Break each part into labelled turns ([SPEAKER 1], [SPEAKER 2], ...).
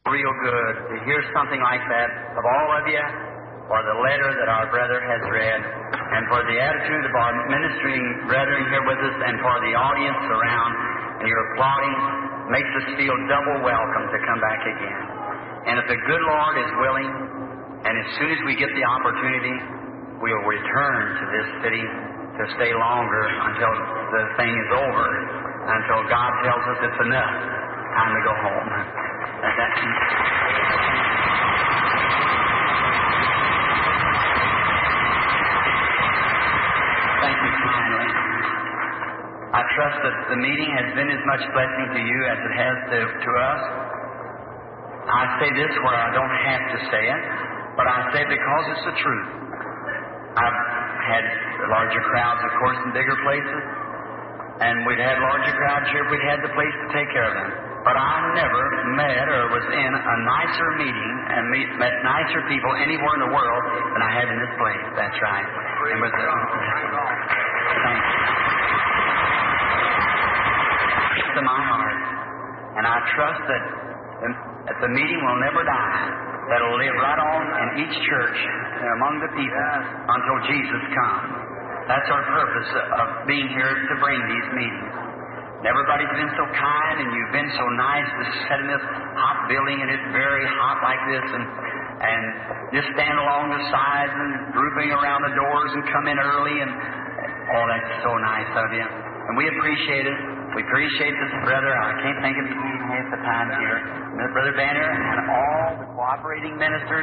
[SPEAKER 1] real good to hear something like that of all of you, for the letter that our brother has read, and for the attitude of our ministering brethren here with us, and for the audience around, and your applauding makes us feel double welcome to come back again. And if the good Lord is willing, and as soon as we get the opportunity, we'll return to this city to stay longer until the thing is over, until God tells us it's enough, time to go home. Thank you kindly. I trust that the meeting has been as much blessing to you as it has to us. I say this where I don't have to say it, but I say it because it's the truth. I've had larger crowds, of course, in bigger places, and we'd had larger crowds here if we'd had the place to take care of them. But I never met or was in a nicer meeting and met nicer people anywhere in the world than I have in this place. That's right. And with the, thank you. To my heart. And I trust that the meeting will never die. That'll live right on in each church among the people until Jesus comes. That's our purpose of being here, to bring these meetings. And everybody's been so kind, and you've been so nice to sit in this hot building, and it's very hot like this, and just stand along the sides and grouping around the doors and come in early, and that's so nice of you. And we appreciate it. We appreciate this brother. I can't think of his name half the time here. Brother Banner and all the cooperating ministers.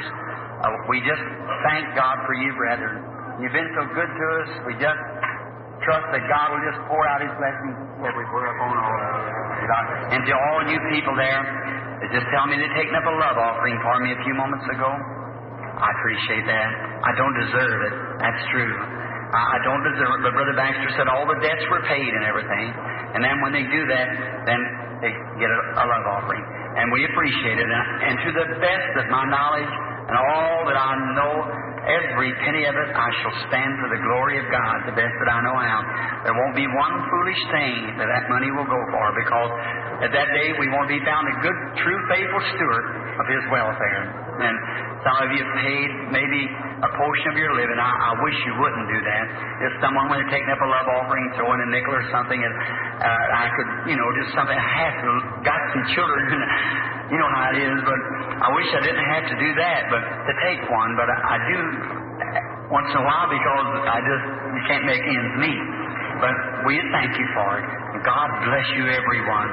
[SPEAKER 1] We just thank God for you, brethren. You've been so good to us. We just trust that God will just pour out His blessings everywhere upon all of us. And to all you people there that just tell me they're taking up a love offering for me a few moments ago, I appreciate that. I don't deserve it. That's true. I don't deserve it. But Brother Baxter said all the debts were paid and everything. And then when they do that, then they get a love offering. And we appreciate it. And to the best of my knowledge and all that I know, every penny of it, I shall stand for the glory of God, the best that I know how. There won't be one foolish thing that money will go for, because at that day we want to be found a good, true, faithful steward of His welfare. And some of you have paid maybe a portion of your living. I wish you wouldn't do that. If someone would have taken up a love offering, throw in a nickel or something, and I could, just something. I have to, got some children, you know how it is, but I wish I didn't have to do that, but to take one. But I do once in a while, because you can't make ends meet. But we thank you for it. God bless you, everyone.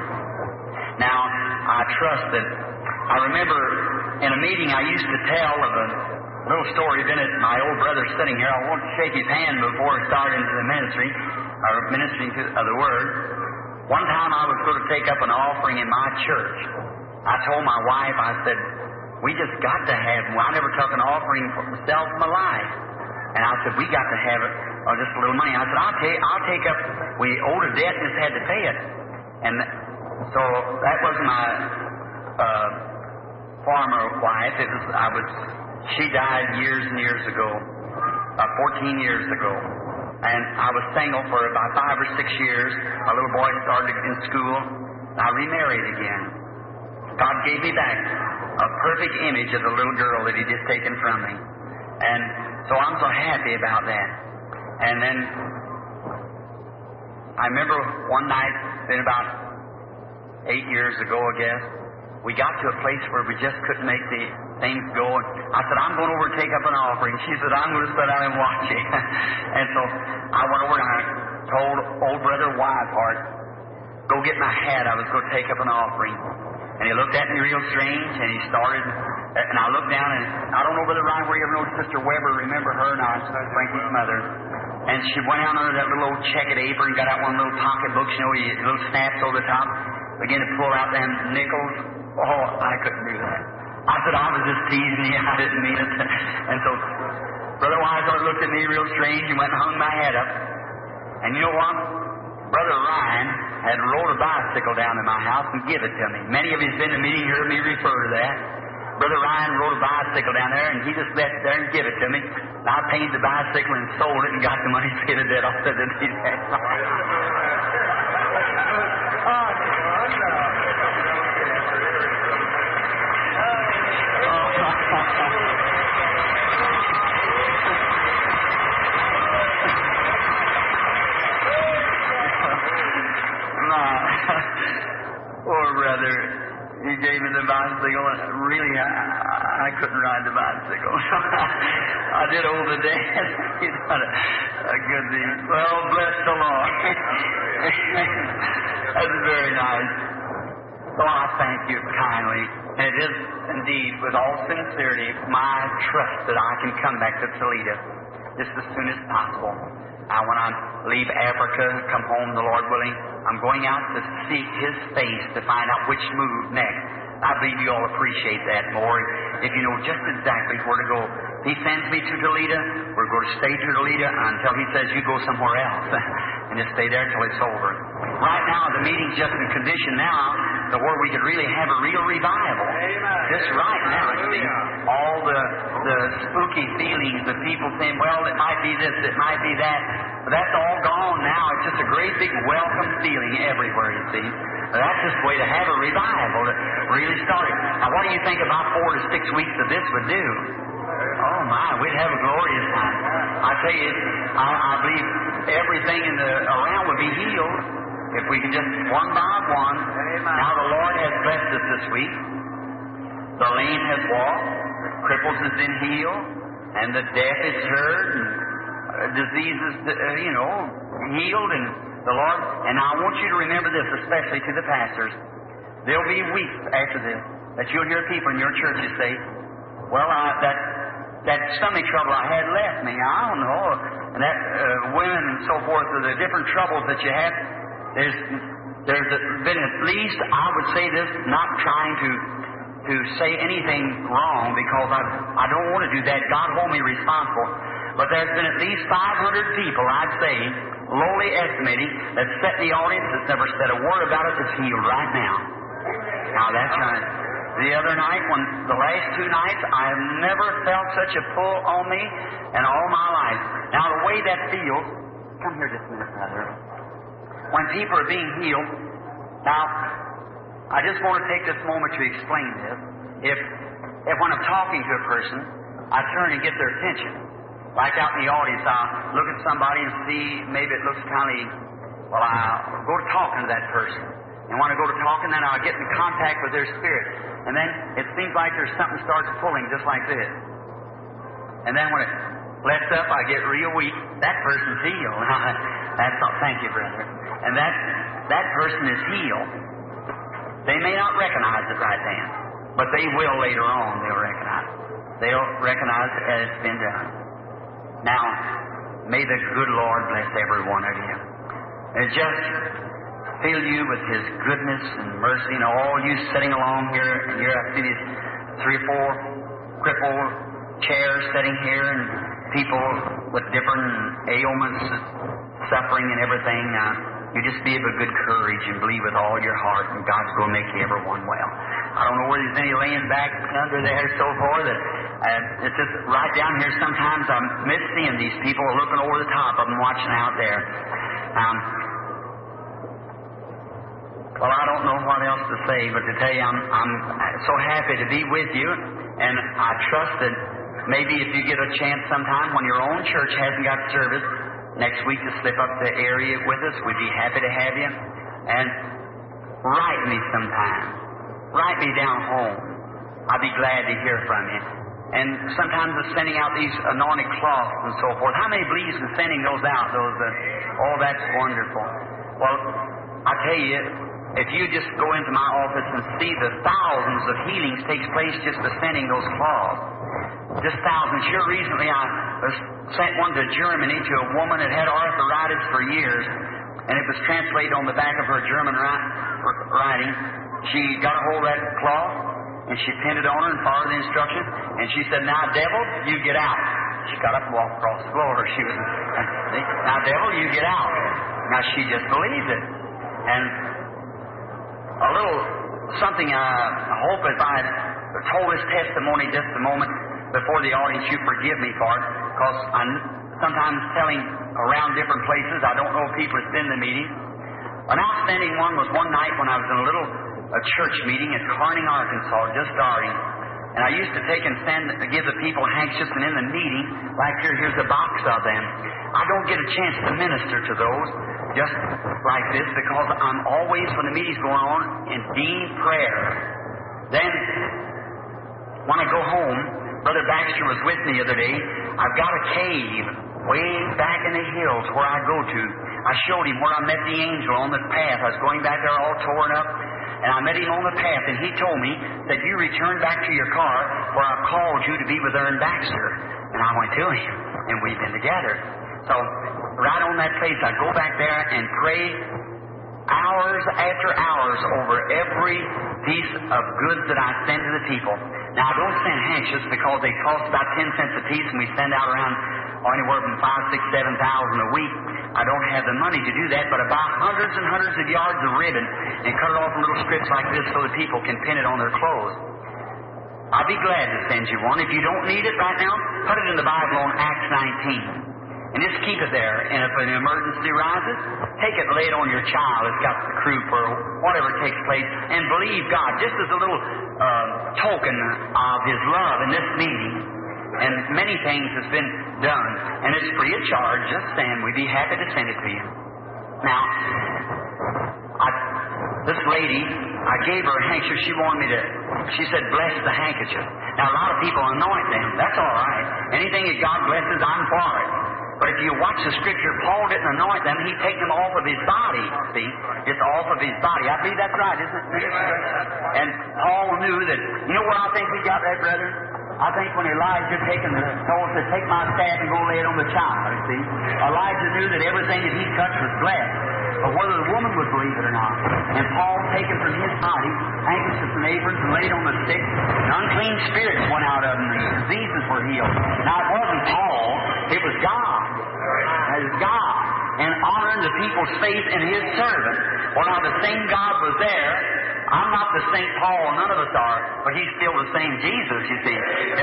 [SPEAKER 1] Now, I trust that, I remember in a meeting I used to tell of a little story. Then my old brother sitting here, I won't shake his hand before starting into the ministry, or ministering to the Word. One time I was going to take up an offering in my church. I told my wife, I said, we just got to have, I never took an offering for myself in my life. And I said, we got to have it, or just a little money. I said, I'll take up, we owed a debt and just had to pay it. And so that was my former wife. She died years and years ago, 14 years ago. And I was single for about 5 or 6 years. My little boy started in school. I remarried again. God gave me back a perfect image of the little girl that He'd just taken from me. And so I'm so happy about that. And then I remember one night, been about 8 years ago, I guess, we got to a place where we just couldn't make the things go. And I said, I'm going over and take up an offering. She said, I'm going to sit down and watch it. And so I went over and I told old brother Wisehart, go get my hat. I was going to take up an offering. And he looked at me real strange, and he started, and I looked down, and I don't know whether Ryan were you ever know Sister Weber, remember her, not Frankie's mother. And she went out under that little old checkered apron, got out one little pocketbook, little snaps over the top, began to pull out them nickels. Oh, I couldn't do that. I said, I was just teasing you, I didn't mean it. And so Brother Wisehart looked at me real strange and went and hung my head up. And you know what? Brother Ryan had rode a bicycle down to my house and give it to me. Many of you have been to the meeting, heard me refer to that. Brother Ryan rode a bicycle down there, and he just left it there and give it to me. And I painted the bicycle and sold it and got the money to pay the debt off of it. He gave me the bicycle, and really, I couldn't ride the bicycle. I did owe the dad. He's not a good deal. Well, bless the Lord. That's very nice. So I thank you kindly. And it is indeed, with all sincerity, my trust that I can come back to Toledo just as soon as possible. Now, when I leave Africa, come home, the Lord willing, I'm going out to seek His face to find out which move next. I believe you all appreciate that more if you know just exactly where to go. If He sends me to Toledo, we're going to stay to Toledo until He says you go somewhere else. And just stay there till it's over. Right now, the meeting's just in condition now to where we could really have a real revival.
[SPEAKER 2] Amen.
[SPEAKER 1] Just right now, see, all the spooky feelings, the people saying, well, it might be this, it might be that. But that's all gone now. It's just a great big welcome feeling everywhere, you see. That's just the way to have a revival to really start it. Now, what do you think about 4 to 6 weeks of this would do? Oh, my, we'd have a glorious time. I tell you, I believe everything around would be healed if we could just one by one. Now, the Lord has blessed us this week. The lame has walked, cripples has been healed, and the deaf is heard, and diseases, healed, and the Lord. And I want you to remember this, especially to the pastors. There'll be weeks after this that you'll hear people in your churches say, well, that stomach trouble I had left me. I don't know. And that women and so forth, the different troubles that you have, there's been at least, I would say this, not trying to say anything wrong, because I don't want to do that. God hold me responsible. But there's been at least 500 people, I'd say, lowly estimating, that sat in the audience that's never said a word about it that's healed right now. Now, that's right. The other night, the last 2 nights, I have never felt such a pull on me in all my life. Now, the way that feels, come here just a minute, brother. When people are being healed, now, I just want to take this moment to explain this. If when I'm talking to a person, I turn and get their attention. Like out in the audience, I'll look at somebody and see maybe it looks kind of, well, I'll go to talking to that person. And when I go to talking, then I'll get in contact with their spirit. And then it seems like there's something starts pulling just like this. And then when it lets up, I get real weak. That person's healed. That's all. Thank you, brother. And that person is healed. They may not recognize it right then, but they will later on. They'll recognize it. They'll recognize it as it's been done. Now, may the good Lord bless every one of you. And just fill you with His goodness and mercy. You know, all you sitting along here, and here I see these 3 or 4 crippled chairs sitting here, and people with different ailments, suffering and everything. You just be of a good courage and believe with all your heart, and God's going to make everyone well. I don't know where there's any laying back under there so far. It's just right down here. Sometimes I miss seeing these people looking over the top of them, watching out there. Well, I don't know what else to say, but to tell you, I'm so happy to be with you, and I trust that maybe if you get a chance sometime when your own church hasn't got service next week to slip up the area with us, we'd be happy to have you. And write me sometime. Write me down home. I'd be glad to hear from you. And sometimes the sending out these anointed cloths and so forth. How many believes in sending those out? That's wonderful. Well, I tell you, if you just go into my office and see the thousands of healings takes place just by sending those cloths. Just thousands. Here recently I sent one to Germany to a woman that had arthritis for years, and it was translated on the back of her German writing. She got a hold of that cloth, and she pinned it on her and followed the instructions, and she said, now, devil, you get out. She got up and walked across the floor. She was, now, devil, you get out. Now, she just believed it. And a little something, I hope if I had told this testimony just a moment before the audience, you forgive me for it, because I'm sometimes telling around different places, I don't know if people have been in the meeting. An outstanding one was one night when I was in a church meeting at Corning, Arkansas, just starting. And I used to take and give the people handkerchiefs, and in the meeting, like here's a box of them. I don't get a chance to minister to those just like this, because I'm always, when the meeting's going on, in deep prayer. Then, when I go home, Brother Baxter was with me the other day. I've got a cave way back in the hills where I go to. I showed him where I met the angel on the path. I was going back there all torn up, and I met him on the path, and he told me that you returned back to your car where I called you to be with Ern Baxter. And I went to him, and we've been together. So, right on that place, I go back there and pray hours after hours over every piece of goods that I send to the people. Now, I don't send handkerchiefs because they cost about 10 cents a piece, and we send out around anywhere from 5,000, 6,000, 7,000 a week. I don't have the money to do that, but I buy hundreds and hundreds of yards of ribbon and cut it off in little strips like this so that people can pin it on their clothes. I'll be glad to send you one. If you don't need it right now, put it in the Bible on Acts 19. And just keep it there. And if an emergency arises, take it, lay it on your child that's got the croup or whatever takes place, and believe God, just as a little token of His love in this meeting. And many things has been done. And it's free of charge. Just send. We'd be happy to send it to you. Now, this lady, I gave her a handkerchief. She wanted me to, she said, bless the handkerchief. Now, a lot of people anoint them. That's all right. Anything that God blesses, I'm for it. But if you watch the Scripture, Paul didn't anoint them. He take them off of his body, see? It's off of his body. I believe that's right, isn't it? And Paul knew that, you know where I think he got that, brother? I think when Elijah told to take my staff and go lay it on the child, you see? Elijah knew that everything that he touched was blessed. But whether the woman would believe it or not. And Paul, taken from his body, handkerchiefs from aprons and laid on the stick, and unclean spirits went out of them, and diseases were healed. Now, it wasn't Paul, it was God. It was God. And honoring the people's faith in His servant. Well, now, the same God was there. I'm not the St. Paul, none of us are, but He's still the same Jesus, you see.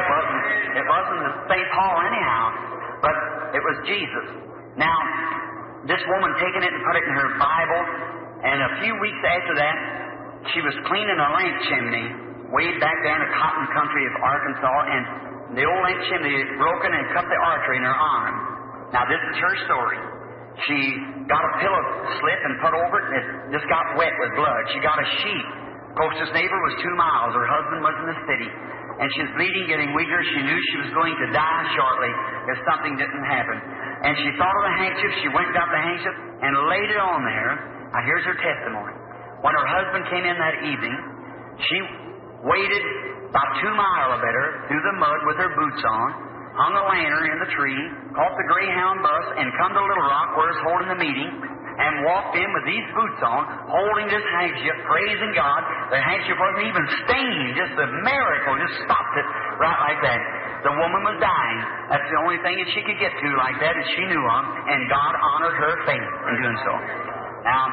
[SPEAKER 1] It wasn't the St. Paul anyhow, but it was Jesus. Now, this woman taking it and put it in her Bible, and a few weeks after that, she was cleaning a lamp chimney way back there in the cotton country of Arkansas, and the old lamp chimney had broken and cut the artery in her arm. Now, this is her story. She got a pillow slip and put over it, and it just got wet with blood. She got a sheet. Closest neighbor was 2 miles. Her husband was in the city. And she was bleeding, getting weaker. She knew she was going to die shortly if something didn't happen. And she thought of the handkerchief. She went and got the handkerchief and laid it on there. Now, here's her testimony. When her husband came in that evening, she waded about 2 miles or better through the mud with her boots on, hung a lantern in the tree, caught the Greyhound bus, and come to Little Rock where it's holding the meeting, and walked in with these boots on, holding this handkerchief, praising God. The handkerchief wasn't even stained. Just a miracle. Just stopped it right like that. The woman was dying. That's the only thing that she could get to like that that she knew of, and God honored her faith in doing so. Now,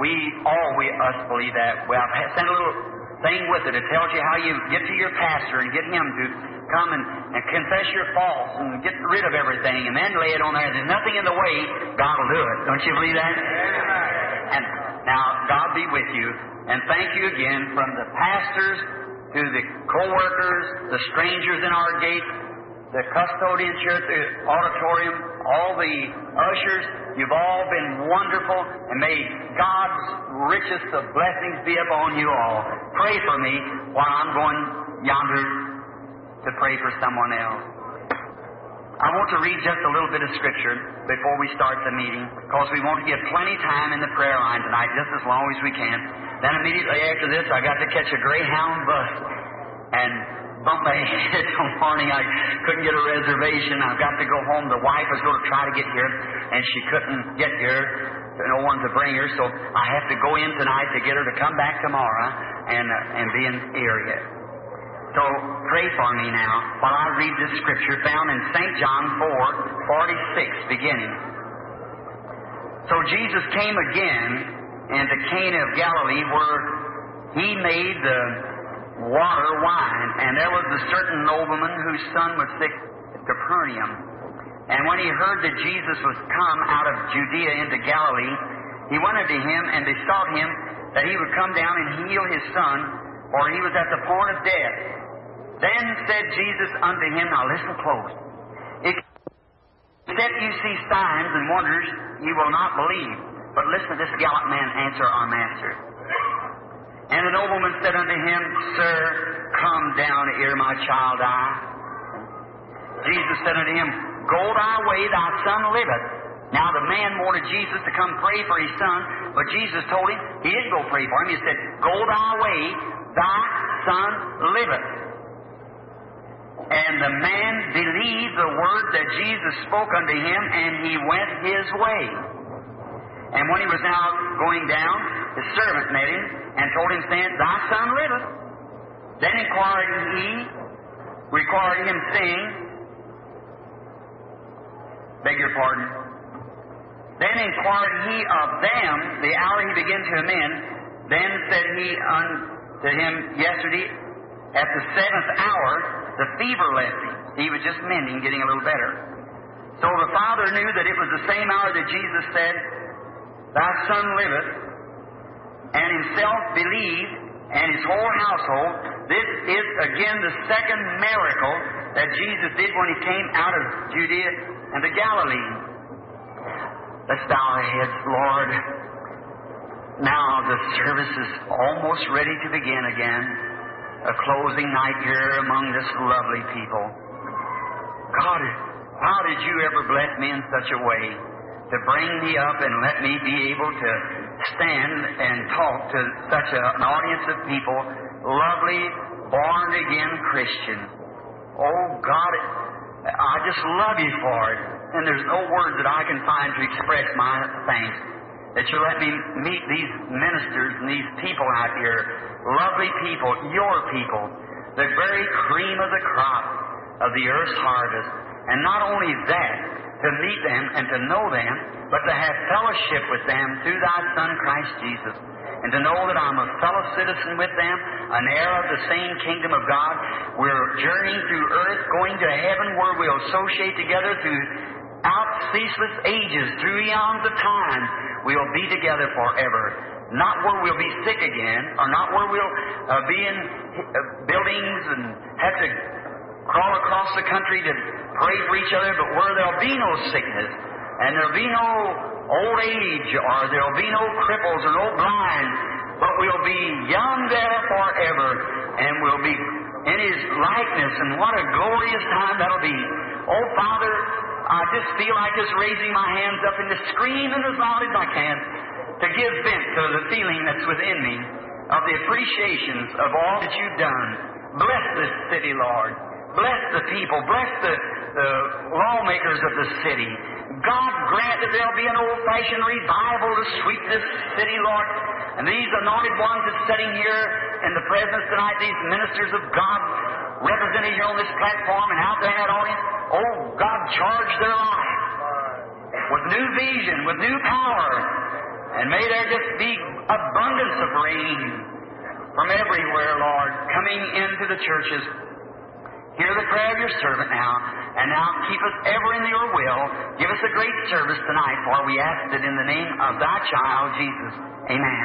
[SPEAKER 1] us believe that. Well, I've sent a little thing with it. It tells you how you get to your pastor and get him to come and confess your faults and get rid of everything and then lay it on there. There's nothing in the way. God will do it. Don't you believe that? And now, God be with you. And thank you again from the pastors to the co-workers, the strangers in our gate, the custodian church, the auditorium, all the ushers. You've all been wonderful, and may God's richest of blessings be upon you all. Pray for me while I'm going yonder to pray for someone else. I want to read just a little bit of Scripture before we start the meeting, because we want to give plenty time in the prayer line tonight, just as long as we can. Then immediately after this, I got to catch a Greyhound bus and bump my head till morning. I couldn't get a reservation. I've got to go home. The wife was going to try to get here, and she couldn't get here. No one to bring her, so I have to go in tonight to get her to come back tomorrow and be in the area. So pray for me now while I read this Scripture found in St. John 4:46, beginning. So Jesus came again into Cana of Galilee, where He made the water wine. And there was a certain nobleman whose son was sick at Capernaum. And when he heard that Jesus was come out of Judea into Galilee, he went unto him and besought him that he would come down and heal his son, for he was at the point of death. Then said Jesus unto him, now listen close, except you see signs and wonders, you will not believe. But listen to this gallant man answer our Master. And the nobleman said unto him, Sir, come down ere my child die. Jesus said unto him, Go thy way, thy son liveth. Now the man wanted Jesus to come pray for his son, but Jesus told him, he didn't go pray for him. He said, Go thy way, thy son liveth. And the man believed the word that Jesus spoke unto him, and he went his way. And when he was now going down, his servant met him, and told him, saying, Thy son liveth. Then required him, saying, beg your pardon. Then inquired he of them the hour he began to amend. Then said he unto him yesterday, at the 7th hour, the fever left him. He was just mending, getting a little better. So the father knew that it was the same hour that Jesus said, Thy son liveth, and himself believed, and his whole household. This is again the second miracle that Jesus did when he came out of Judea and the Galilee. Let's bow our heads, Lord. Now the service is almost ready to begin again. A closing night here among this lovely people. God, how did you ever bless me in such a way to bring me up and let me be able to stand and talk to such an audience of people, lovely, born-again Christians. Oh, God, I just love you for it. And there's no words that I can find to express my thanks that you let me meet these ministers and these people out here, lovely people, your people, the very cream of the crop of the earth's harvest. And not only that, to meet them and to know them, but to have fellowship with them through thy Son, Christ Jesus. And to know that I'm a fellow citizen with them, an heir of the same kingdom of God. We're journeying through earth, going to heaven, where we'll associate together throughout ceaseless ages, through eons of time. We'll be together forever. Not where we'll be sick again, or not where we'll be in buildings and have to crawl across the country to pray for each other, but where there'll be no sickness, and there'll be no old age, or there'll be no cripples or no blind, but we'll be young there forever, and we'll be in His likeness, and what a glorious time that'll be. Oh, Father, I just feel like just raising my hands up and to scream as loud as I can to give vent to the feeling that's within me of the appreciations of all that you've done. Bless this city, Lord. Bless the people. Bless the lawmakers of the city. God grant that there'll be an old-fashioned revival to sweep this city, Lord. And these anointed ones that's sitting here in the presence tonight, these ministers of God represented here on this platform and out there in that audience, oh, God, charge their life with new vision, with new power. And may there just be abundance of rain from everywhere, Lord, coming into the churches. Hear the prayer of your servant now, and now keep us ever in your will. Give us a great service tonight, for we ask it in the name of thy child, Jesus. Amen.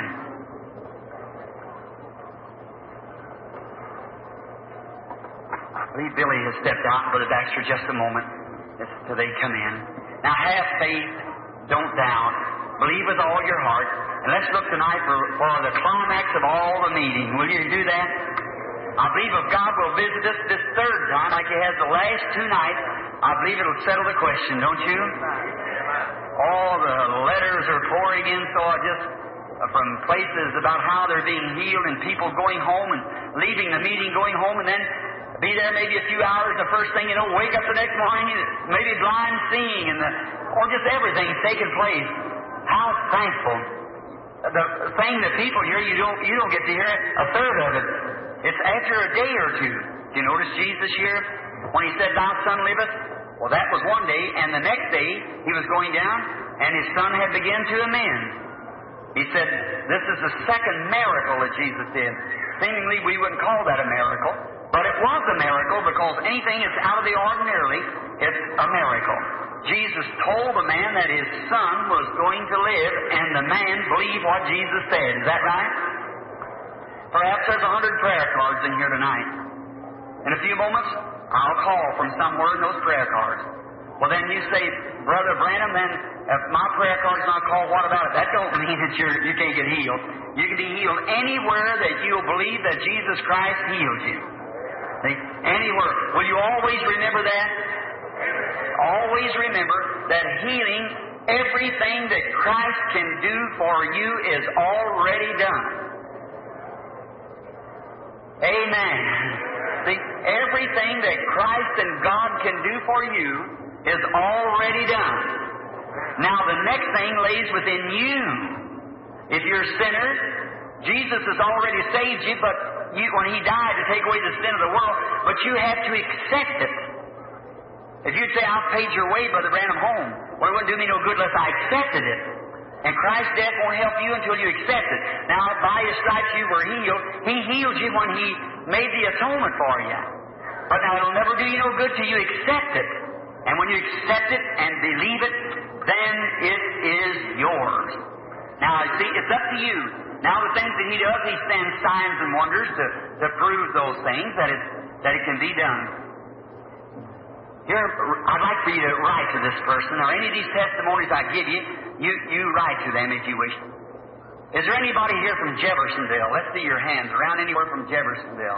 [SPEAKER 1] I believe Billy has stepped out, Brother Baxter, just a moment till they come in. Now, have faith, don't doubt, believe with all your heart, and let's look tonight for the climax of all the meeting. Will you do that? I believe if God will visit us this third time, like He has the last two nights, I believe it'll settle the question, don't you? All the letters are pouring in, so I just from places about how they're being healed and people going home and leaving the meeting, going home, and then be there maybe a few hours. The first thing you know, wake up the next morning, maybe blind seeing, or just everything's taking place. How thankful! The thing that people hear, you don't get to hear a third of it. It's after a day or two. Do you notice Jesus here when He said, "Thy son liveth"? Well, that was one day, and the next day He was going down, and His son had begun to amend. He said, "This is the second miracle that Jesus did." Seemingly, we wouldn't call that a miracle, but it was a miracle because anything that's out of the ordinary, it's a miracle. Jesus told the man that his son was going to live, and the man believed what Jesus said. Is that right? Perhaps there's 100 prayer cards in here tonight. In a few moments, I'll call from somewhere in those prayer cards. Well, then you say, "Brother Branham, then if my prayer card's not called, what about it?" That don't mean that you can't get healed. You can be healed anywhere that you'll believe that Jesus Christ healed you. See? Anywhere. Will you always remember that? Always remember that healing, everything that Christ can do for you is already done. Amen. See, everything that Christ and God can do for you is already done. Now the next thing lays within you. If you're sinners, Jesus has already saved you, but when He died to take away the sin of the world, but you have to accept it. If you'd say, I've paid your way, Brother Branham, home, well, it wouldn't do me no good unless I accepted it. And Christ's death won't help you until you accept it. Now, by His stripes you were healed. He healed you when He made the atonement for you. But now it'll never do you no good till you accept it. And when you accept it and believe it, then it is yours. Now, see, it's up to you. Now, the things that He does, He sends signs and wonders to prove those things, that it can be done. Here, I'd like for you to write to this person, or any of these testimonies I give you, you write to them if you wish. Is there anybody here from Jeffersonville? Let's see your hands. Around anywhere from Jeffersonville.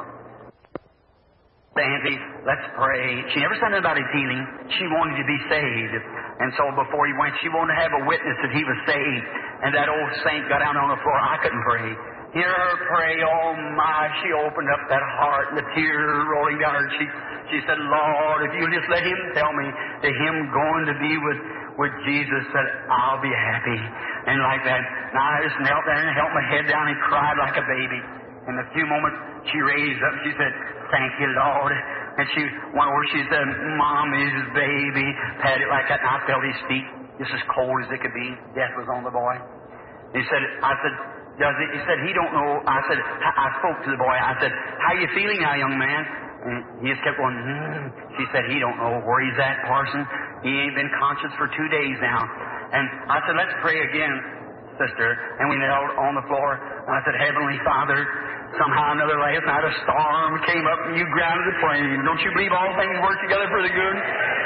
[SPEAKER 1] Nancy, let's pray. She never said anything about his healing. She wanted to be saved. And so before he went, she wanted to have a witness that he was saved. And that old saint got down on the floor. I couldn't pray. Hear her pray. Oh my, she opened up that heart and the tears rolling down her cheeks. She said, Lord, if you'll just let him tell me that him going to be with Jesus, that I'll be happy. And like that. And I just knelt there and held my head down and cried like a baby. In a few moments, she raised up and she said, thank you, Lord. And she went over, she said, Mommy's baby. Patted it like that, and I felt his feet just as cold as it could be. Death was on the boy. He said, I said, does it? He said, he don't know. I said, I spoke to the boy. I said, how you feeling now, young man? And he just kept going, She said, he don't know where he's at, Parson. He ain't been conscious for 2 days now. And I said, let's pray again, sister. And we knelt on the floor. And I said, Heavenly Father, somehow another last night a storm came up and you grounded the plane. Don't you believe all things work together for the good?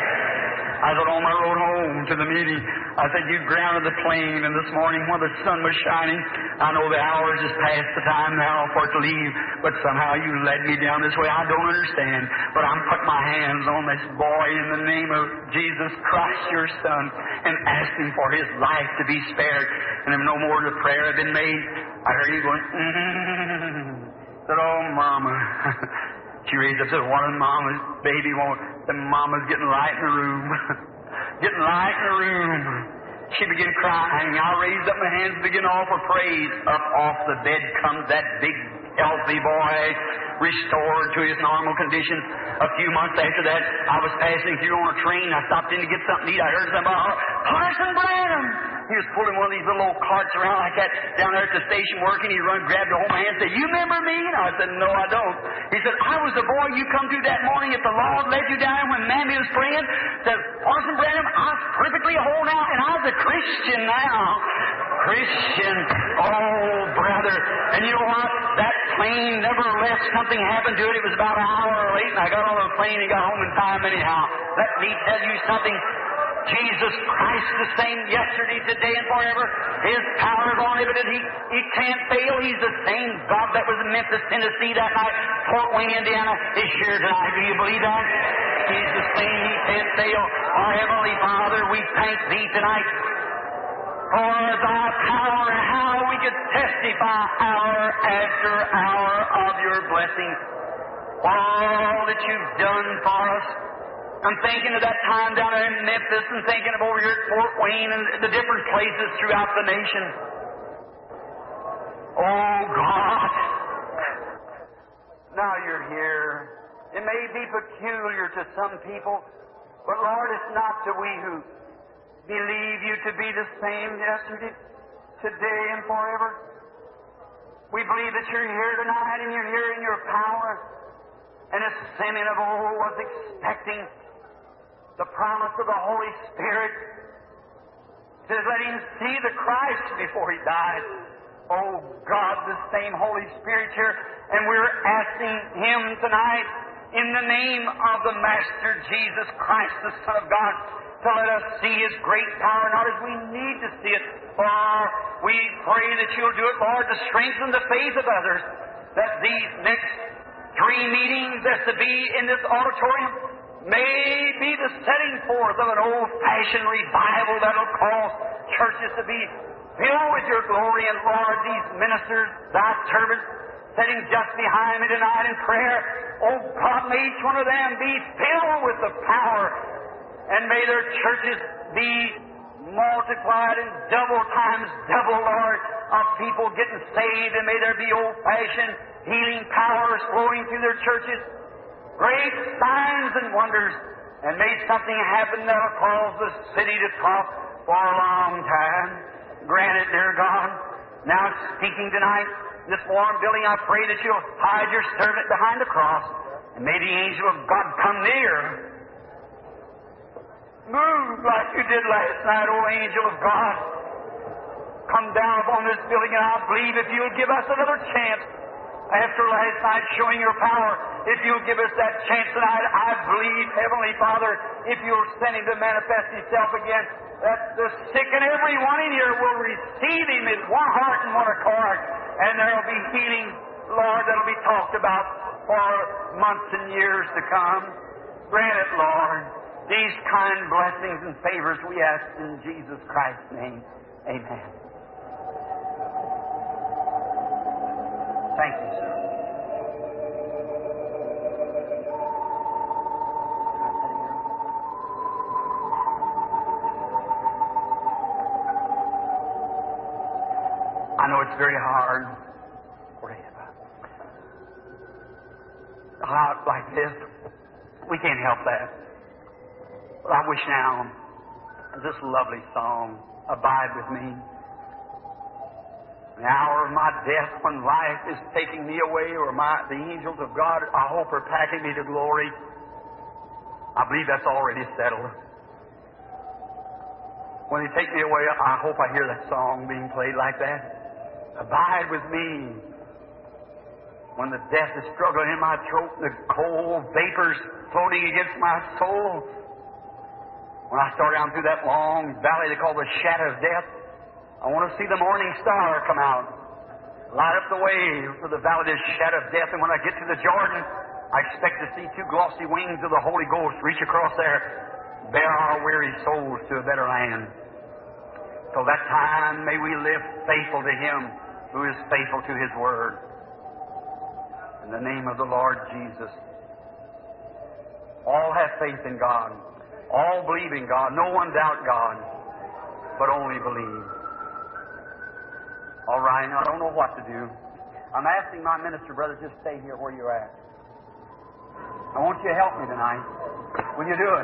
[SPEAKER 1] I said, on my road home to the meeting, I said, you grounded the plane, and this morning when the sun was shining, I know the hours is past the time now for it to leave, but somehow you led me down this way. I don't understand, but I'm putting my hands on this boy in the name of Jesus Christ, your Son, and asking for his life to be spared. And if no more the prayer had been made, I heard you going, said, oh, Mama. She raised up and said, what a Mama's baby won't. The Mama's getting light in the room. Getting light in the room. She began crying. I raised up my hands and began to offer praise. Up off the bed comes that big, healthy boy, restored to his normal condition. A few months after that, I was passing through on a train. I stopped in to get something to eat. I heard somebody, Parson Branham! He was pulling one of these little old carts around like that down there at the station working. He grabbed a hold of my hand and said, you remember me? And I said, no, I don't. He said, I was the boy you come through that morning at the Lord led you down when Mammy was praying. Said, Parson Branham, I'm perfectly whole now, and I'm a Christian now. Christian. Oh, brother. And you know what? That plane never left. Something happened to it. It was about an hour late, and I got on the plane and got home in time anyhow. Let me tell you something. Jesus Christ the same yesterday, today, and forever. His power is omnipotent. He can't fail. He's the same God that was in Memphis, Tennessee that night. Fort Wayne, Indiana is here tonight. Do you believe that? He's the same. He can't fail. Our Heavenly Father, we thank Thee tonight for Thy power and how we could testify hour after hour of Your blessings. All that You've done for us. I'm thinking of that time down there in Memphis and thinking of over here at Fort Wayne and the different places throughout the nation. Oh, God. Now You're here. It may be peculiar to some people, but Lord, it's not to we who believe You to be the same yesterday, today, and forever. We believe that You're here tonight and You're here in Your power. And as Simeon of old was expecting the promise of the Holy Spirit to let him see the Christ before he died. Oh God, the same Holy Spirit here, and we're asking Him tonight in the name of the Master Jesus Christ, the Son of God, to let us see His great power, not as we need to see it, for we pray that You'll do it, Lord, to strengthen the faith of others, that these next 3 meetings
[SPEAKER 2] meetings that's to be in this auditorium may be the setting forth of an old-fashioned revival that'll cause churches to be filled with your glory. And Lord, these ministers, thy servants, sitting just behind me tonight in prayer, oh God, may each one of them be filled with the power, and may their churches be multiplied in double times double, Lord, of people getting saved, and may there be old-fashioned healing powers flowing through their churches, great signs and wonders, and may something happen that'll cause the city to talk for a long time. Grant it, dear God. Now speaking tonight, this warm building, I pray that you'll hide your servant behind the cross, and may the angel of God come near. Move like you did last night, O angel of God. Come down upon this building, and I believe if you'll give us another chance after last night showing your power, if you'll give us that chance tonight, I believe, Heavenly Father, if you'll send Him to manifest Himself again, that the sick and everyone in here will receive Him in one heart and one accord, and there'll be healing, Lord, that'll be talked about for months and years to come. Grant it, Lord. These kind blessings and favors we ask in Jesus Christ's name. Amen. Thank you, sir. I know it's very hard. Out like this, we can't help that. But I wish now, this lovely song, Abide With Me. The hour of my death, when life is taking me away, or the angels of God, I hope, are packing me to glory. I believe that's already settled. When they take me away, I hope I hear that song being played like that. Abide with me. When the death is struggling in my throat, the cold vapors floating against my soul. When I start down through that long valley they call the shadow of death, I want to see the morning star come out, light up the way for the valley of the shadow of death. And when I get to the Jordan, I expect to see two glossy wings of the Holy Ghost reach across there, bear our weary souls to a better land. Till that time, may we live faithful to Him who is faithful to His Word. In the name of the Lord Jesus. All have faith in God. All believe in God. No one doubt God, but only believe. All right, now I don't know what to do. I'm asking my minister brother, just stay here where you're at. I want you to help me tonight. Will you do it?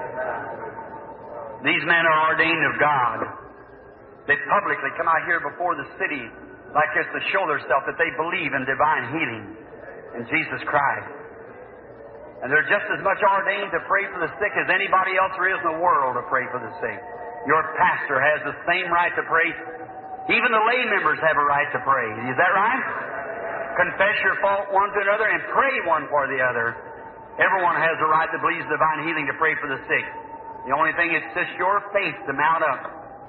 [SPEAKER 2] These men are ordained of God. They publicly come out here before the city like this to show themselves that they believe in divine healing in Jesus Christ. And they're just as much ordained to pray for the sick as anybody else there is in the world to pray for the sick. Your pastor has the same right to pray. Even the lay members have a right to pray. Is that right? Confess your fault one to another and pray one for the other. Everyone has a right to believe divine healing to pray for the sick. The only thing is just your faith to mount up.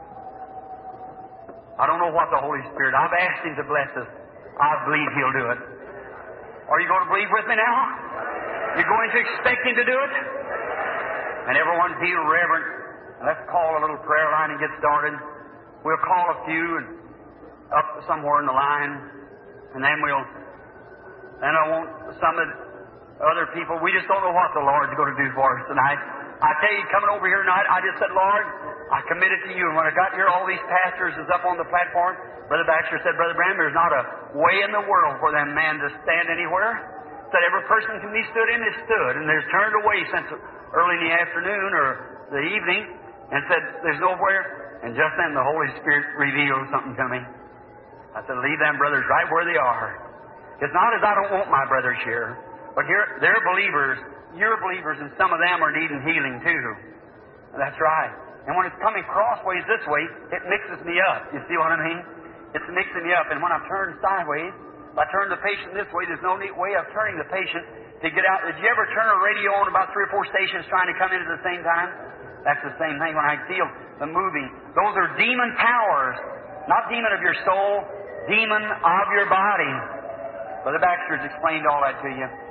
[SPEAKER 2] I don't know what the Holy Spirit, I've asked Him to bless us. I believe He'll do it. Are you going to believe with me now? You're going to expect Him to do it? And everyone be reverent. Let's call a little prayer line and get started. We'll call a few and up somewhere in the line, and then I want some of the other people. We just don't know what the Lord's going to do for us tonight. I tell you, coming over here tonight, I just said, Lord, I commit it to You. And when I got here, all these pastors is up on the platform. Brother Baxter said, Brother Branham, there's not a way in the world for them man to stand anywhere. Said every person can be stood in is stood, and they're turned away since early in the afternoon or the evening, and said there's nowhere. And just then the Holy Spirit revealed something to me. I said, leave them brothers right where they are. It's not as I don't want my brothers here, but here they're believers, you're believers, and some of them are needing healing too. That's right. And when it's coming crossways this way, it mixes me up. You see what I mean? It's mixing me up. And when I turn sideways, if I turn the patient this way, there's no neat way of turning the patient to get out. Did you ever turn a radio on about 3 or 4 stations trying to come in at the same time? That's the same thing when I feel the moving. Those are demon powers. Not demon of your soul, demon of your body. Brother Baxter's explained all that to you.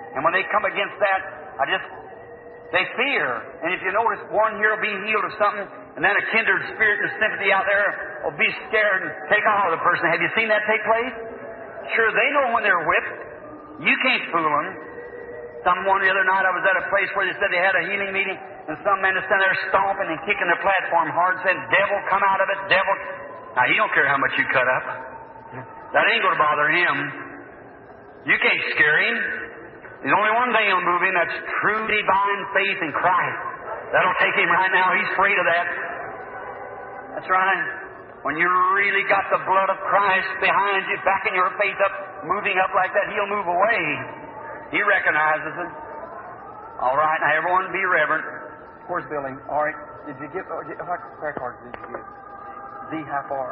[SPEAKER 2] And when they come against that, they fear. And if you notice, one here will be healed of something, and then a kindred spirit and sympathy out there will be scared and take out of the person. Have you seen that take place? Sure, they know when they're whipped. You can't fool them. Someone the other night, I was at a place where they said they had a healing meeting, and some man is standing there stomping and kicking the platform hard, saying, "Devil, come out of it, devil." Now, he don't care how much you cut up. That ain't going to bother him. You can't scare him. There's only one thing that'll move him, that's true divine faith in Christ. That'll take him right now. He's afraid of that. That's right. When you really got the blood of Christ behind you, backing your faith up, moving up like that, He'll move away. He recognizes it. All right, now everyone be reverent. Where's Billy? All right, did you get what prayer cards did you get? Z, how far?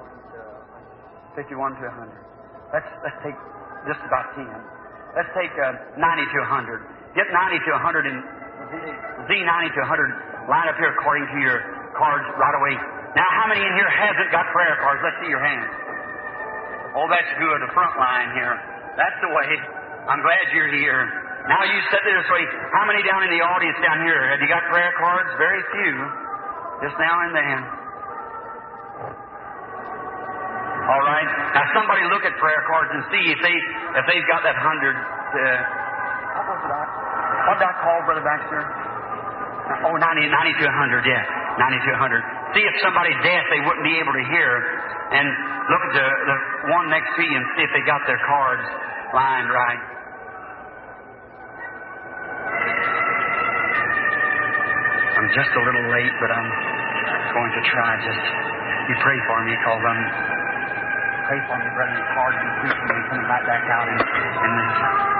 [SPEAKER 2] 51 to 100. Let's take just about 10. Let's take 90 to 100. Get 90 to 100 and Z 90 to 100. Line up here according to your cards right away. Now, how many in here hasn't got prayer cards? Let's see your hands. Oh, that's good. The front line here. That's the way. I'm glad you're here. Now you sit there this way. How many down in the audience down here? Have you got prayer cards? Very few. Just now and then. All right. Now somebody look at prayer cards and see if they've got that 100. What was it? What did I call, Brother Baxter? 90 to 100. Yeah, 90 to 100. See if somebody's deaf they wouldn't be able to hear, and look at the one next to you and see if they got their cards lined right. I'm just a little late, but I'm going to try. Just you pray for me, because pray for me, brother. It's hard to preach when we coming right back out in this.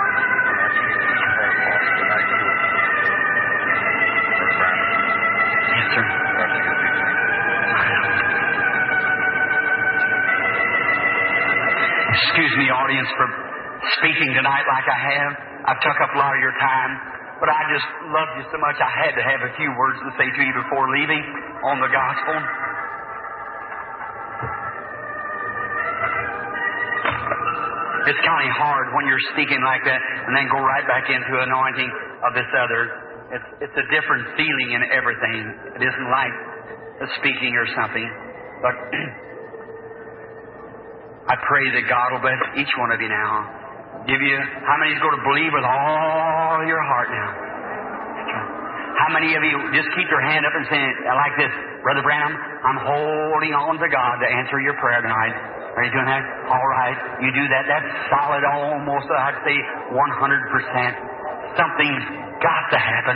[SPEAKER 2] Yes, sir. Excuse me, audience, for speaking tonight like I have. I've took up a lot of your time, but I just loved you so much I had to have a few words to say to you before leaving on the gospel. It's kind of hard when you're speaking like that and then go right back into anointing of this other. It's a different feeling in everything. It isn't like a speaking or something. But I pray that God will bless each one of you now. Give you, how many is going to believe with all your heart now? How many of you just keep your hand up and say like this, Brother Branham, I'm holding on to God to answer your prayer tonight. Are you doing that? All right. You do that. That's solid, almost, I'd say 100%. Something's got to happen.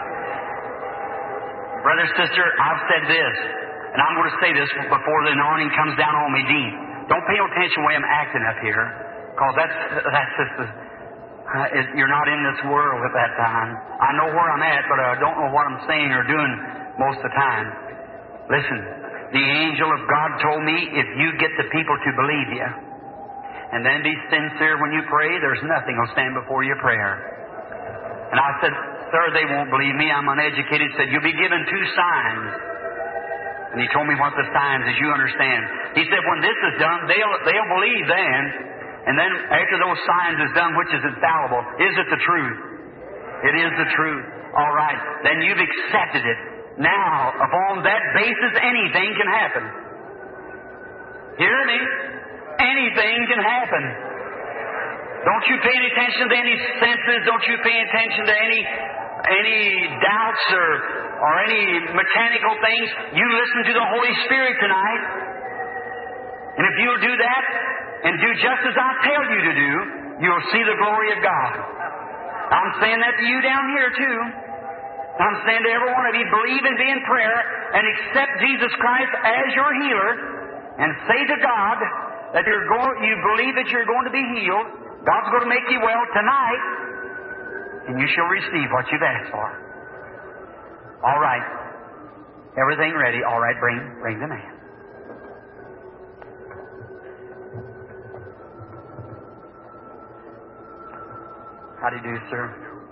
[SPEAKER 2] Brother, sister, I've said this, and I'm going to say this before the anointing comes down on me deep. Don't pay no attention to the way I'm acting up here, because that's just you're not in this world at that time. I know where I'm at, but I don't know what I'm saying or doing most of the time. Listen, the angel of God told me, if you get the people to believe you, and then be sincere when you pray, there's nothing will stand before your prayer. And I said, sir, they won't believe me. I'm uneducated. He said, you'll be given 2 signs. And he told me what the signs is, you understand. He said, when this is done, they'll believe then. And then after those signs is done, which is infallible? Is it the truth? It is the truth. All right. Then you've accepted it. Now, upon that basis, anything can happen. Hear me? Anything can happen. Don't you pay any attention to any senses. Don't you pay attention to any doubts or any mechanical things. You listen to the Holy Spirit tonight. And if you'll do that and do just as I tell you to do, you'll see the glory of God. I'm saying that to you down here too. I'm saying to every one of you, believe and be in prayer and accept Jesus Christ as your healer, and say to God that you believe that you're going to be healed. God's going to make you well tonight, and you shall receive what you've asked for. All right. Everything ready. All right, bring the man. How do you do, sir?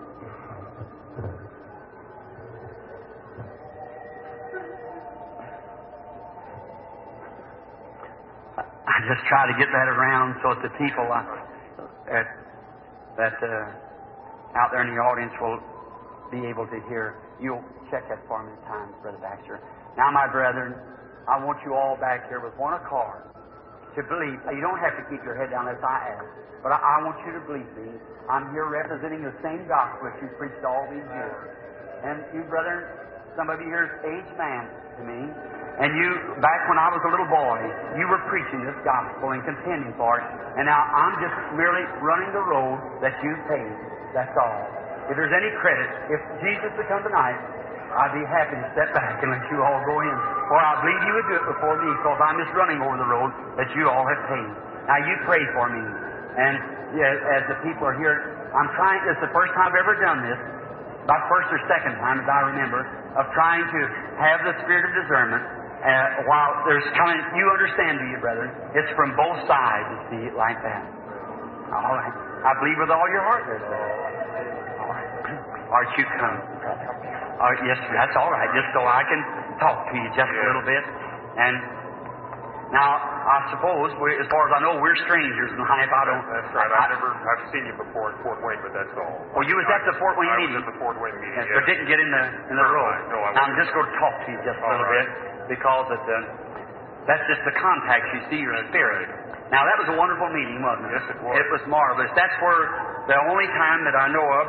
[SPEAKER 2] I just try to get that around so that the people out there in the audience will be able to hear. You'll check that for me at times, Brother Baxter. Now, my brethren, I want you all back here with one accord to believe. You don't have to keep your head down as I ask, but I want you to believe me. I'm here representing the same gospel that you preached all these years. And you, brethren, some of you here is aged man to me, and you, back when I was a little boy, you were preaching this gospel and contending for it, and now I'm just merely running the road that you paved. That's all. If there's any credit, if Jesus would come tonight, I'd be happy to step back and let you all go in. For I believe you would do it before me, because I'm just running over the road that you all have paved. Now you pray for me. And as the people are here, it's the first time I've ever done this, about first or second time, as I remember, of trying to have the spirit of discernment. While there's coming, you understand, do you, brethren? It's from both sides, you see, like that. All right. I believe with all your heart there, sir. All right. All right, you come. All right, yes, that's all right, just so I can talk to you just a little bit. And now, I suppose, as far as I know, we're strangers in life.
[SPEAKER 3] That's right. I've seen you before at Fort Wayne, but that's all.
[SPEAKER 2] Well, you was at the Fort Wayne meeting.
[SPEAKER 3] I was at the Fort Wayne meeting,
[SPEAKER 2] yes. But didn't get in the row.
[SPEAKER 3] No, I
[SPEAKER 2] now, I'm just going to talk to you just a little bit, because that's just the contact you see, your spirit. Now, that was a wonderful meeting, wasn't it?
[SPEAKER 3] Yes, it was.
[SPEAKER 2] It was marvelous. That's where the only time that I know of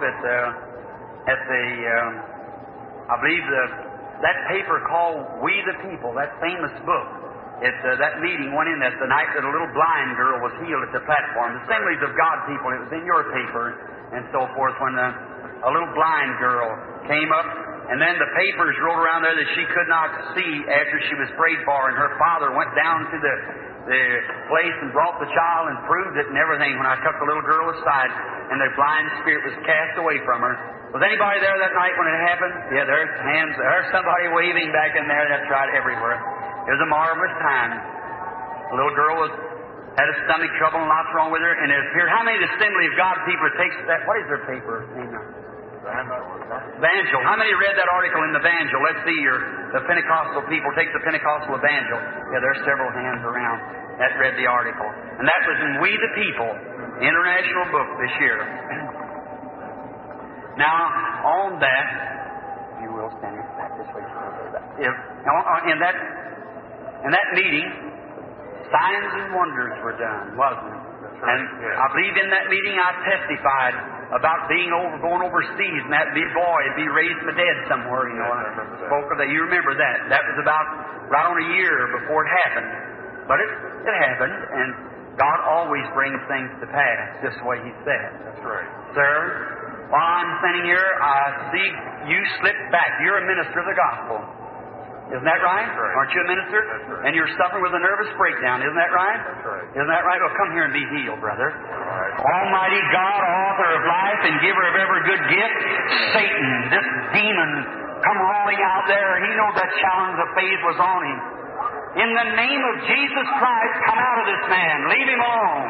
[SPEAKER 2] I believe that paper called We the People, that famous book, that meeting went in. That's the night that a little blind girl was healed at the platform. The Assemblies of God people, it was in your paper and so forth, when a little blind girl came up, and then the papers rolled around there that she could not see after she was prayed for, and her father went down to the place and brought the child and proved it and everything. When I took the little girl aside, and the blind spirit was cast away from her. Was anybody there that night when it happened? Yeah, there's hands. There's somebody waving back in there. That's right, everywhere. It was a marvelous time. The little girl had a stomach trouble and lots wrong with her, and it appeared. How many of the Assembly of God people takes that? What is their paper? Evangel. How many read that article in the Evangel? Let's see here. The Pentecostal people take the Pentecostal Evangel. Yeah, there's several hands around that read the article. And that was in We the People, international book this year. Now, on that, you will stand back this way. In that meeting, signs and wonders were done, wasn't it?
[SPEAKER 3] Right.
[SPEAKER 2] And
[SPEAKER 3] yes.
[SPEAKER 2] I believe in that meeting I testified about going overseas, and that big boy would be raised from the dead somewhere, you know.
[SPEAKER 3] Yes, I remember that.
[SPEAKER 2] Spoke of that. You remember that. That was about right on a year before it happened. But it happened, and God always brings things to pass, just the way He said.
[SPEAKER 3] That's right.
[SPEAKER 2] Sir, while I'm standing here, I see you slip back. You're a minister of the gospel. Isn't that right?
[SPEAKER 3] That's right.
[SPEAKER 2] Aren't you a minister?
[SPEAKER 3] That's right.
[SPEAKER 2] And you're suffering with a nervous breakdown. Isn't that right?
[SPEAKER 3] That's right.
[SPEAKER 2] Isn't that right? Well, come here and be healed, brother.
[SPEAKER 3] All right.
[SPEAKER 2] Almighty God, author of life and giver of every good gift, Satan, this demon, come rolling out there. He knows that challenge of faith was on him. In the name of Jesus Christ, come out of this man. Leave him alone.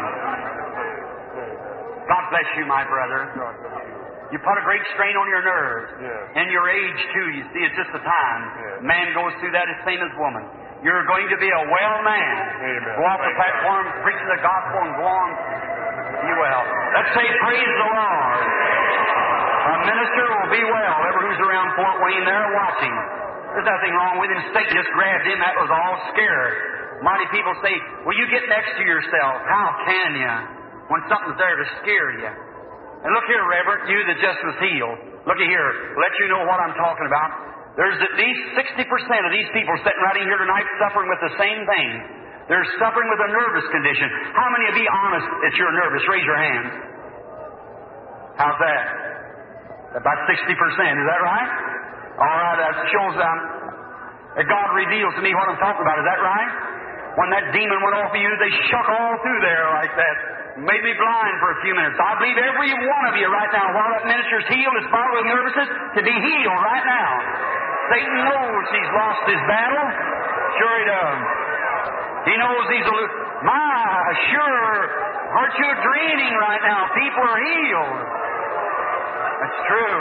[SPEAKER 2] God bless you, my brother. You put a great strain on your nerves.
[SPEAKER 3] Yes.
[SPEAKER 2] And your age, too. You see, it's just the time.
[SPEAKER 3] Yes.
[SPEAKER 2] Man goes through that as same as woman. You're going to be a well man.
[SPEAKER 3] Amen.
[SPEAKER 2] Go off the platform, preach the gospel, and go on. Be well. Let's say, praise the Lord. A minister will be well. Ever who's around Fort Wayne there watching. There's nothing wrong with him. Satan just grabbed him. That was all scared. Mighty people say, well, you get next to yourself. How can you? When something's there to scare you. And look here, Reverend, you that just was healed. Look here, let you know what I'm talking about. There's at least 60% of these people sitting right in here tonight suffering with the same thing. They're suffering with a nervous condition. How many of you honest that you're nervous? Raise your hands. How's that? About 60%, is that right? All right, that shows that God reveals to me what I'm talking about. Is that right? When that demon went off of you, they shook all through there like that. Made me blind for a few minutes. I believe every one of you right now, while that minister's healed, is bothered with nervousness, to be healed right now. Satan knows he's lost his battle. Sure he does. He knows he's sure, aren't you dreaming right now? People are healed. That's true.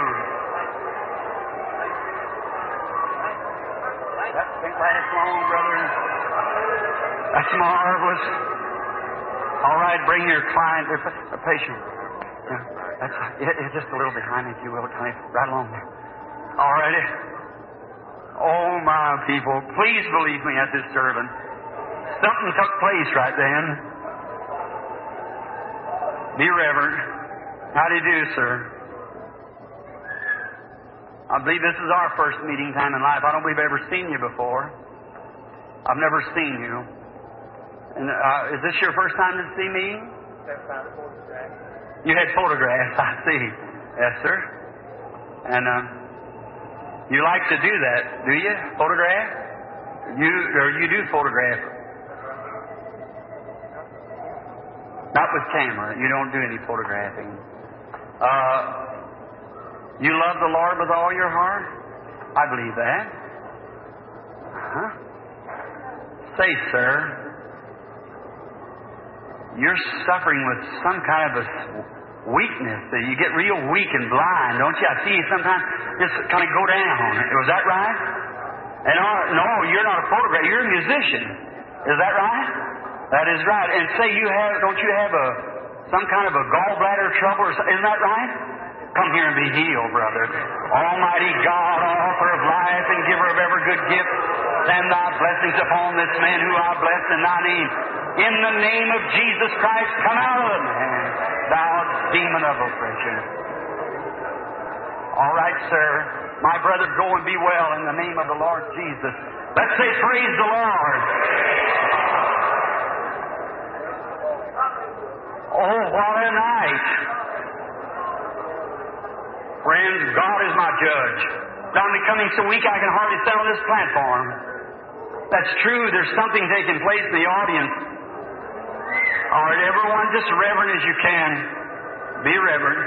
[SPEAKER 2] That can't last long, brother. That's marvelous. All right, bring your client, a patient. It's just a little behind me, if you will, Tony. Right along there. All righty. Oh, my people, please believe me at this service. Something took place right then. Be reverent. How do you do, sir? I believe this is our first meeting time in life. I don't believe I've ever seen you before. I've never seen you. And is this your first time to see me? You had photographs, I see. Yes, sir. And you like to do that, do you? Photograph? You do photograph. Not with camera. You don't do any photographing. You love the Lord with all your heart? I believe that. Say, sir, you're suffering with some kind of a weakness. That you get real weak and blind, don't you? I see you sometimes just kind of go down. Was that right? And no, you're not a photographer. You're a musician. Is that right? That is right. And say don't you have some kind of a gallbladder trouble? Isn't that right? Come here and be healed, brother. Almighty God, author of life and giver of every good gift, send thy blessings upon this man who I bless in thy name. In the name of Jesus Christ, come out of the man, thou demon of oppression. All right, sir. My brother, go and be well in the name of the Lord Jesus. Let's say, praise the Lord. Oh, what a night. Friends, God is my judge. Not becoming so weak I can hardly stand on this platform. That's true. There's something taking place in the audience. All right, everyone, just reverent as you can. Be reverent.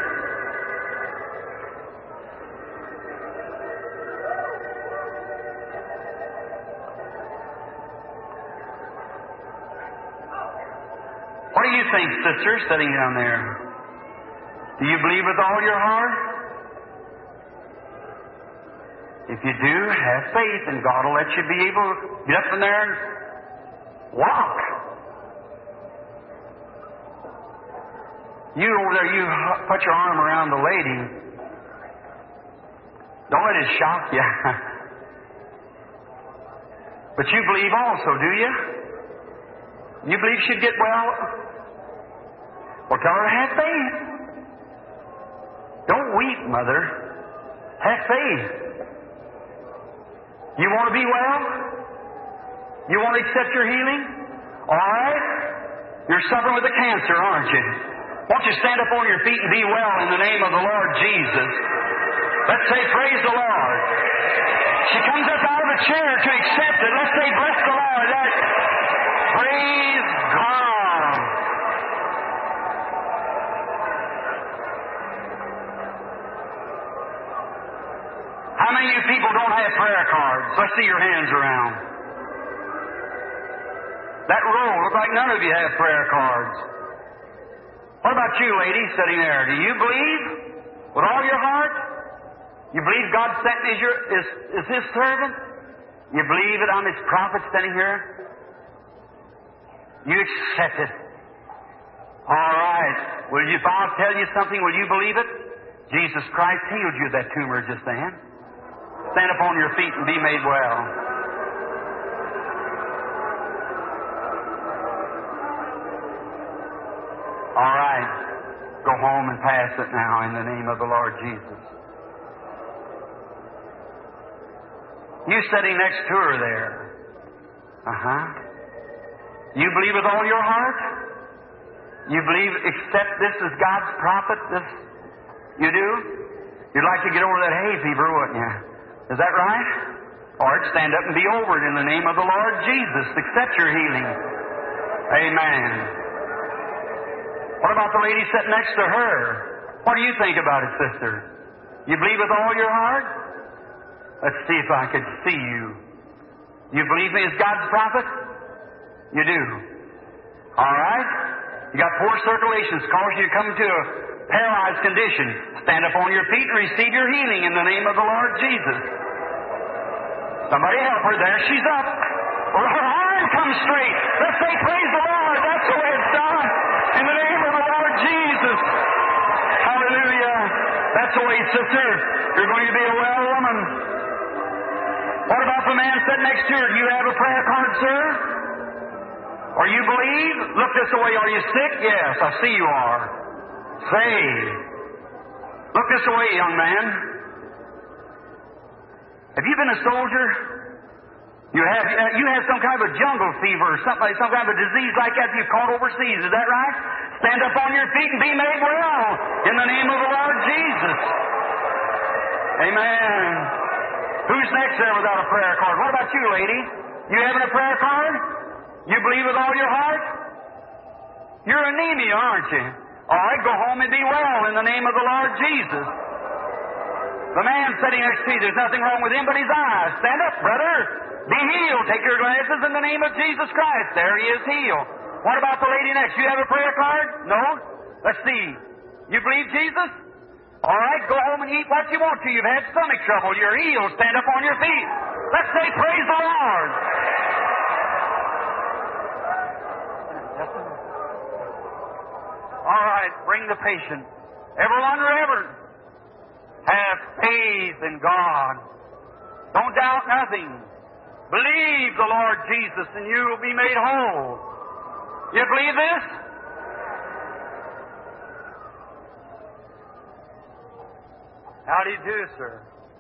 [SPEAKER 2] What do you think, sister, sitting down there? Do you believe with all your heart? If you do, have faith, and God will let you be able to get up in there and walk. You over there, you put your arm around the lady. Don't let it shock you. But you believe also, do you? You believe she'd get well? Well, tell her to have faith. Don't weep, mother. Have faith. You want to be well? You want to accept your healing? All right. You're suffering with a cancer, aren't you? Won't you stand up on your feet and be well in the name of the Lord Jesus? Let's say, praise the Lord. She comes up out of the chair to accept it. Let's say, bless the Lord. Praise God. How many of you people don't have prayer cards? Let's see your hands around. That row looks like none of you have prayer cards. What about you, lady, sitting there? Do you believe with all your heart? You believe God sent me is His servant? You believe that I'm His prophet standing here? You accept it. All right. If I'll tell you something, will you believe it? Jesus Christ healed you of that tumor just then. Stand upon your feet and be made well. All right. Go home and pass it now in the name of the Lord Jesus. You sitting next to her there. You believe with all your heart? You believe, accept this as God's prophet? This, you do? You'd like to get over that hay fever, wouldn't you? Is that right? Or stand up and be over it in the name of the Lord Jesus. Accept your healing. Amen. What about the lady sitting next to her? What do you think about it, sister? You believe with all your heart? Let's see if I could see you. You believe me as God's prophet? You do. All right? You got poor circulation. It's causing you to come to a paralyzed condition. Stand up on your feet and receive your healing in the name of the Lord Jesus. Somebody help her there. She's up. Well, her arm comes straight. Let's say, praise the Lord. That's the way it's done. In the name of the Lord Jesus. Hallelujah. Hallelujah. That's the way, sister. You're going to be a well woman. What about the man sitting next to you? Do you have a prayer card, sir? Or you believe? Look this way. Are you sick? Yes, I see you are. Saved. Look this way, young man. Have you been a soldier? You have some kind of a jungle fever or something, some kind of a disease like that you caught overseas. Is that right? Stand up on your feet and be made well in the name of the Lord Jesus. Amen. Who's next there without a prayer card? What about you, lady? You having a prayer card? You believe with all your heart? You're anemia, aren't you? All right, go home and be well in the name of the Lord Jesus. The man sitting next to you, there's nothing wrong with him but his eyes. Stand up, brother. Be healed. Take your glasses in the name of Jesus Christ. There he is, healed. What about the lady next? You have a prayer card? No? Let's see. You believe Jesus? All right, go home and eat what you want to. You've had stomach trouble. You're healed. Stand up on your feet. Let's say, praise the Lord. All right, bring the patient. Everyone reverent. Have faith in God. Don't doubt nothing. Believe the Lord Jesus and you will be made whole. You believe this? How do you do, sir?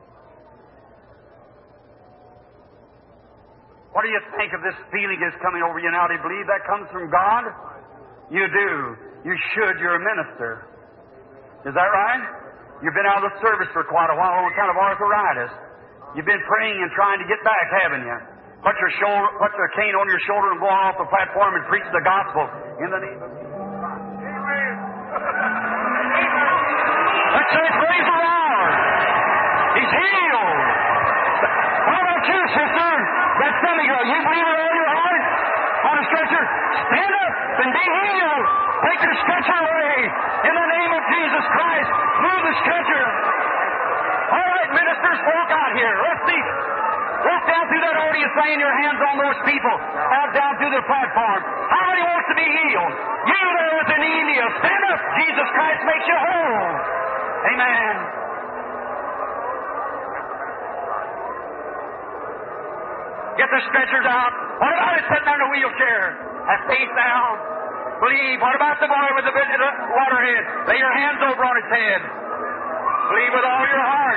[SPEAKER 2] What do you think of this feeling that's coming over you now? Do you believe that comes from God? You do. You should. You're a minister. Is that right? You've been out of the service for quite a while on kind of arthritis. You've been praying and trying to get back, haven't you? Put your cane on your shoulder and go off the platform and preach the gospel in the name of Jesus. Amen. Let's say, praise the Lord. He's healed. How about you, sister? That stomach girl, you believe with all your heart? On a stretcher, stand up and be healed. Take your stretcher away in the name of Jesus Christ. Move the stretcher. All right, ministers, walk out here. Let's see. Walk down through that audience, laying your hands on those people. Out down through the platform. How many wants to be healed? You there with anemia, stand up. Jesus Christ makes you whole. Amen. Get the stretchers out. What about it sitting on the wheelchair? Have faith now. Believe. What about the boy with the water head? Lay your hands over on his head. Believe with all your heart.